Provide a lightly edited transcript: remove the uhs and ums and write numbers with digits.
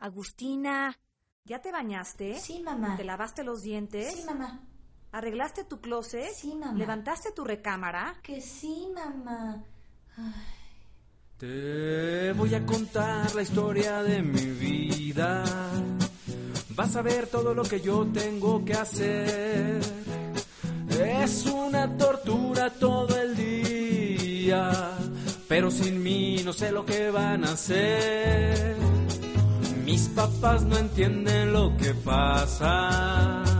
Agustina, ¿ya te bañaste? Sí, mamá. ¿Te lavaste los dientes? Sí, mamá. ¿Arreglaste tu closet? Sí, mamá. ¿Levantaste tu recámara? Que sí, mamá. Ay. Te voy a contar la historia de mi vida. Vas a ver todo lo que yo tengo que hacer. Es una tortura todo el día, pero sin mí no sé lo que van a hacer. Mis papás no entienden lo que pasa.